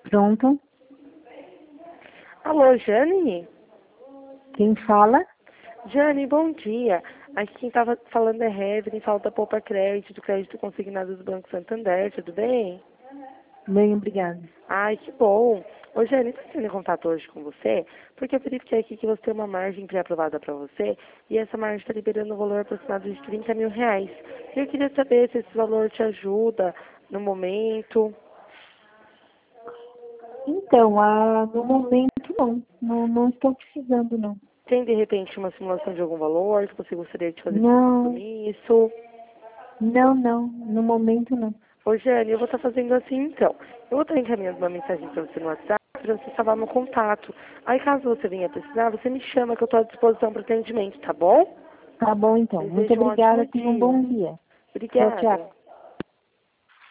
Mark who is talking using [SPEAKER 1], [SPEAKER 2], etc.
[SPEAKER 1] Pronto.
[SPEAKER 2] Alô, Jane?
[SPEAKER 1] Quem fala?
[SPEAKER 2] Jane, bom dia. Aqui quem estava falando é Heaven, fala da Poupa Crédito, do crédito consignado do Banco Santander, tudo bem?
[SPEAKER 1] Bem, obrigada.
[SPEAKER 2] Ai, que bom. Ô, Jane, estou entrando em contato hoje com você, porque eu verifiquei aqui que você tem uma margem pré-aprovada para você, e essa margem está liberando um valor aproximado de R$ 30 mil. E eu queria saber se esse valor te ajuda no momento.
[SPEAKER 1] Então, no momento não estou precisando não.
[SPEAKER 2] Tem, de repente, uma simulação de algum valor que você gostaria de fazer
[SPEAKER 1] Não,
[SPEAKER 2] isso?
[SPEAKER 1] não, no momento não.
[SPEAKER 2] Ô, Jane, eu vou estar fazendo assim então. Eu vou estar encaminhando uma mensagem para você no WhatsApp, para você salvar meu contato. Aí, caso você venha precisar, você me chama que eu estou à disposição para atendimento, tá bom?
[SPEAKER 1] Tá bom então. Muito
[SPEAKER 2] Desejo um
[SPEAKER 1] obrigada,
[SPEAKER 2] ótimo
[SPEAKER 1] tenha um
[SPEAKER 2] dia.
[SPEAKER 1] bom dia. Tchau,
[SPEAKER 2] Obrigada.
[SPEAKER 1] tchau.